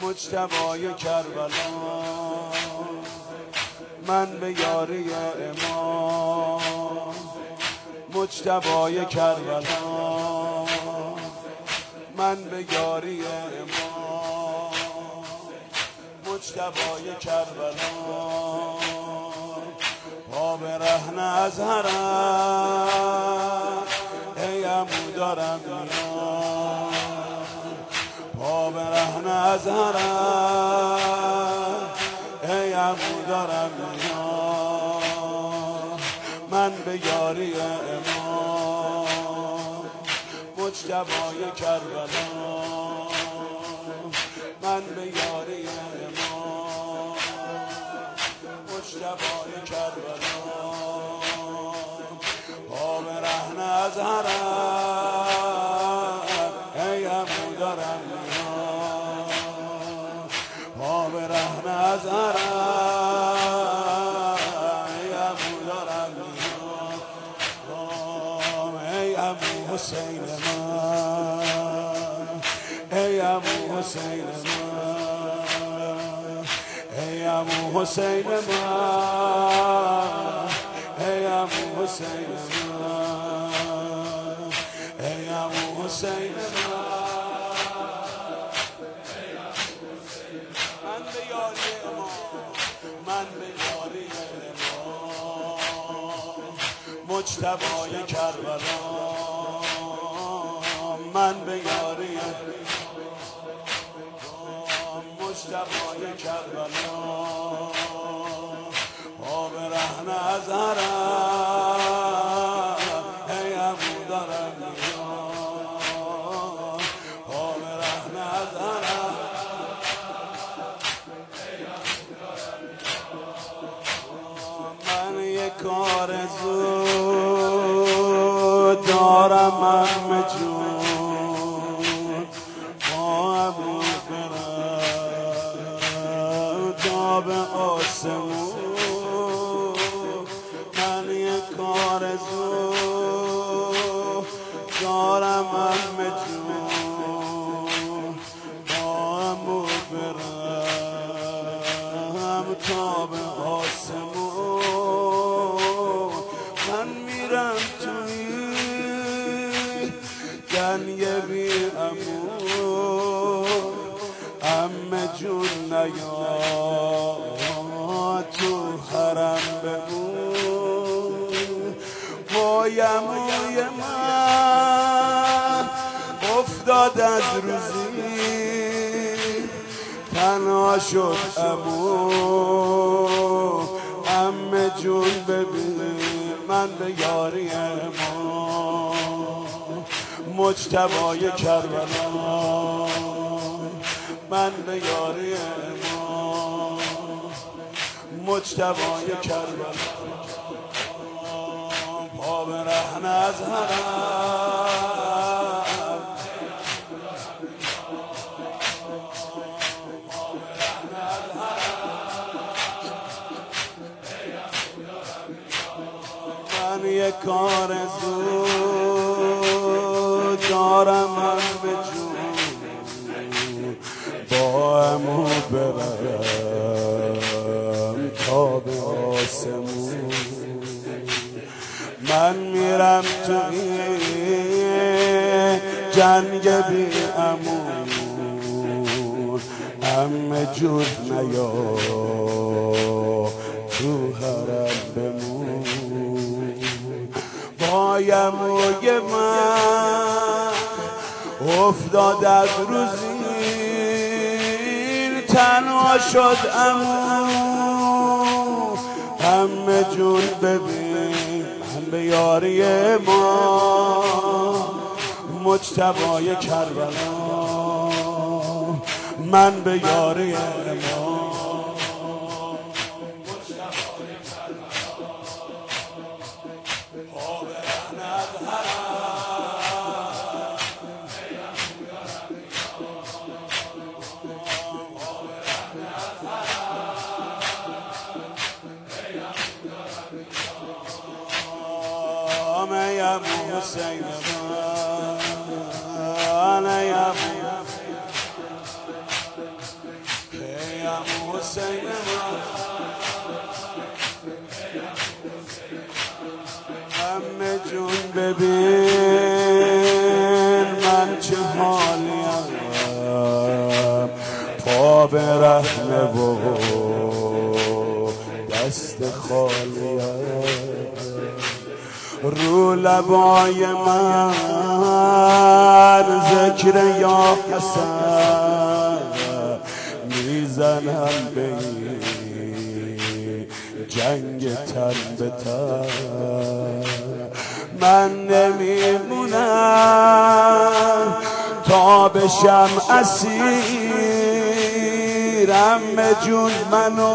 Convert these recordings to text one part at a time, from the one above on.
مجتبای کربلا، من به یاری امام. مجتبای کربلا، من به یاری امام. مجتبای کربلا، پا به رهن از حرم ای عمو دارم میام. پا به رهن از حرم ای عمو دارم میام. من به یاری امام. مجتبای کربلا، من به یاری امام. مجتبای کربلا، پا به رهن از حرم ای عمو دارم میام. پا به رهن از حرم ای عمو دارم میام. ای عمو حسین من، ای عمو حسین من، ای عمو حسین من، ای عمو حسین من، ای عمو حسین من. من به یاری امام، من به یاری امام. مجتبای کربلا، من به یاری مجتبای کربلا، پا به رهن از حرم ای عمو دارم میام. پا به رهن از حرم ای عمو دارم میام. من یک آرزو دارم عمه جون، با عمو برم تا به آسمون. من یک آرزو دارم عمه جون، با عمو برم تا به آسمون. من میرم توی گنگ بی عمو، عمه جون نیا تو حرم بمون. وای عموی من افتاد از روزی تنها شد عمو. عمه جون ببین من به یاری امام. مجتبای کربلا، من به یاری امام. مجتبای کربلا، پا به رهن از حرم من یک آرزو دارم عمه جون، با عمو برم تا به آسمون. من میرم تو این جنگ بی عمو، عمه جون نیا تو حرم بمون. وای عموی من افتاد از روزی تنها شد عمو. عمه جون ببین من به یاری ما. مجتبای کربلا، من به یاری ما. ای عمو حسین من، ای عمو پا برهنه و دست خالی رو لبای من ذکر یا حسن میزنم به جنگ تن به تن. من نمیمونم تا بشم اسیر، عمه جون منو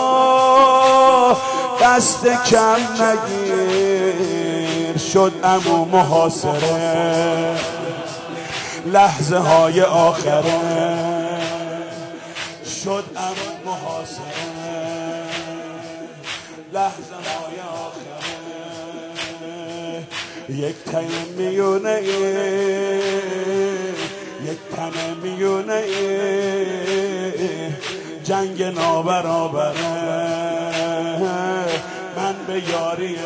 دست کم نگیر. شد عمو محاصره لحظه های آخره، شد عمو محاصره لحظه های آخره. یک تن میونه یک تن میونه جنگ نابرابره. من به یاری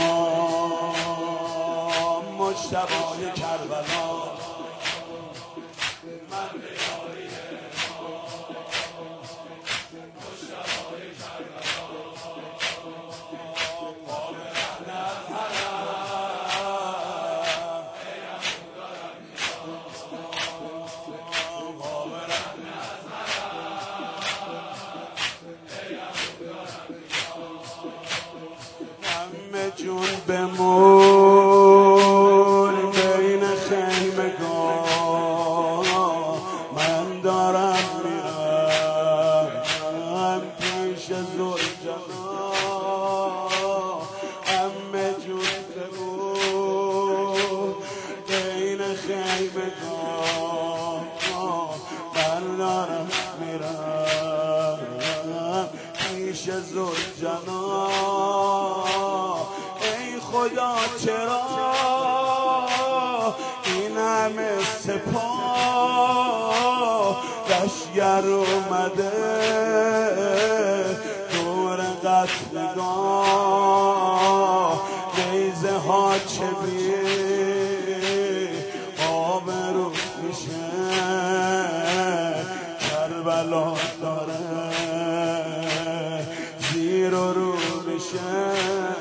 امام مجتبی کربلا، من به یاری امام مجتبی کربلا. جون بمون بین خیمگاه، من دارم میرم پیش زلجنا. عمه جون بمون بین خیمگاه، من دارم میرم پیش زلجنا. خدا چرا این همه سپاه لشگر اومده دور قتلگاه. نیزه ها چه بی آبرو میشه، کربلا داره زیر و رو میشه.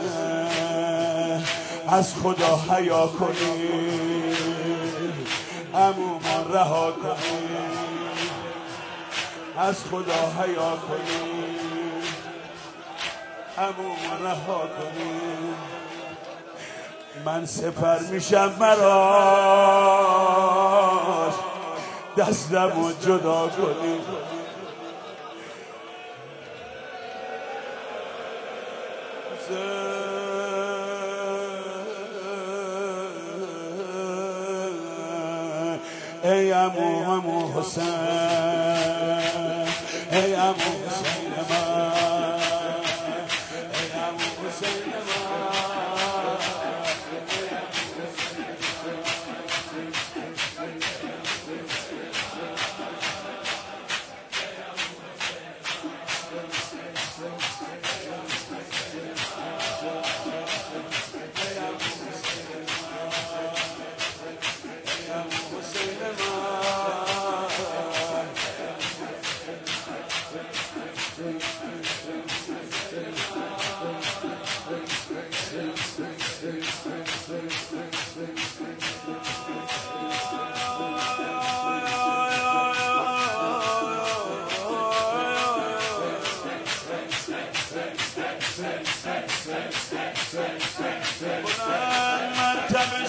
از خدا حیا کنید، عمومان رها کنید. از خدا حیا کنید، عمومان رها کنید. من سپر میشم براش، دستمو جدا کنید. ای عمو حسین، ای عمو حسین من، ای عمو حسین مرتب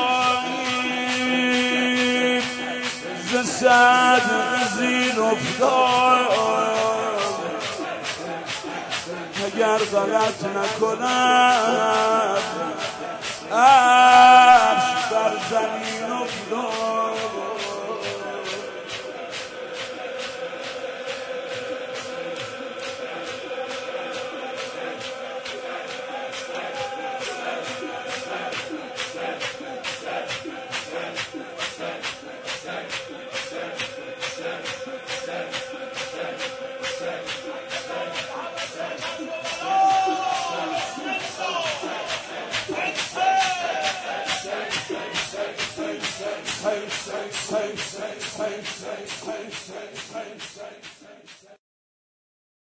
شاهی ز صدر زین افتاد، اگر غلط نکنم عرش بر زمین